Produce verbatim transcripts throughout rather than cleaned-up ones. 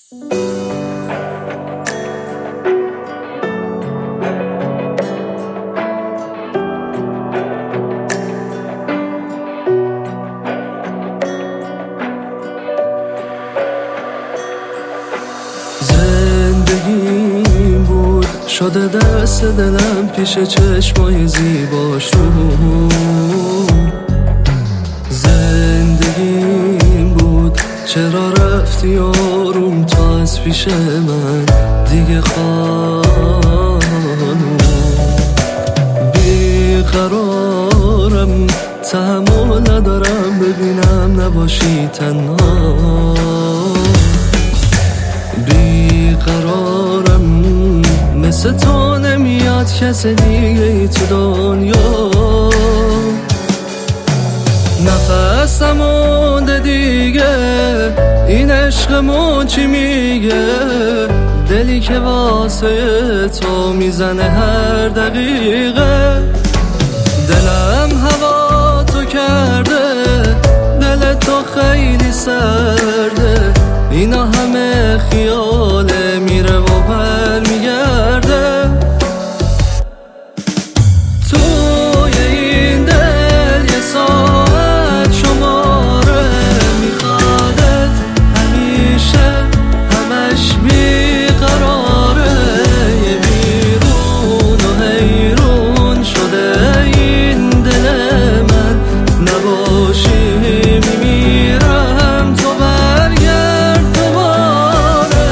زندگیم بود شده دست دلم پیش چشمای زیباش رو. زندگیم بود چرا رفتی آروم تا از پیش من دیگه خانم. بیقرارم تحمل ندارم ببینم نباشی تنها. بیقرارم مثل تو نمیاد کس دیگه ای تو دنیا. نفسم مونده دیگه این عشقمون چی میگه. دلی که واسه تو میزنه هر دقیقه. دلم هوا تو کرده دل تو خیلی سرده. اینا همه خیاله میره و پر میگرده. توی این دل یه ساعت شماره میخوادت همیشه همش بیقراره. یه بیرون و حیرون شده این دل من. نباشی میمیرم تو برگرد دوباره.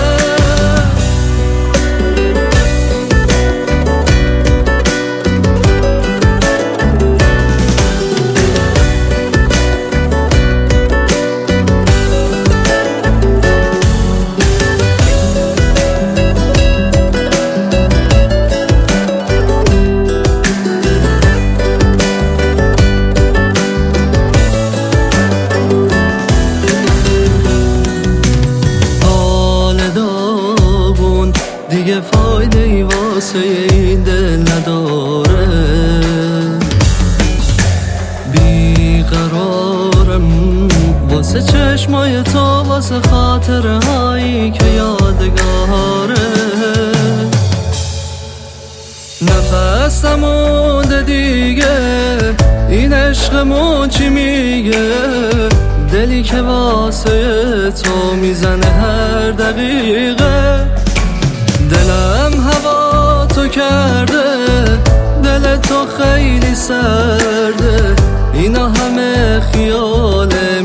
دیگه فایده ای واسه این دل نداره. بیقرارم واسه چشمای تو واسه خاطره هایی که یادگاره. نفسم مونده دیگه این عشقمون چی میگه. دلی که واسه تو میزنه هر دقیقه. دلم هوا تو کرده دل تو خیلی سرده. اینا همه خیاله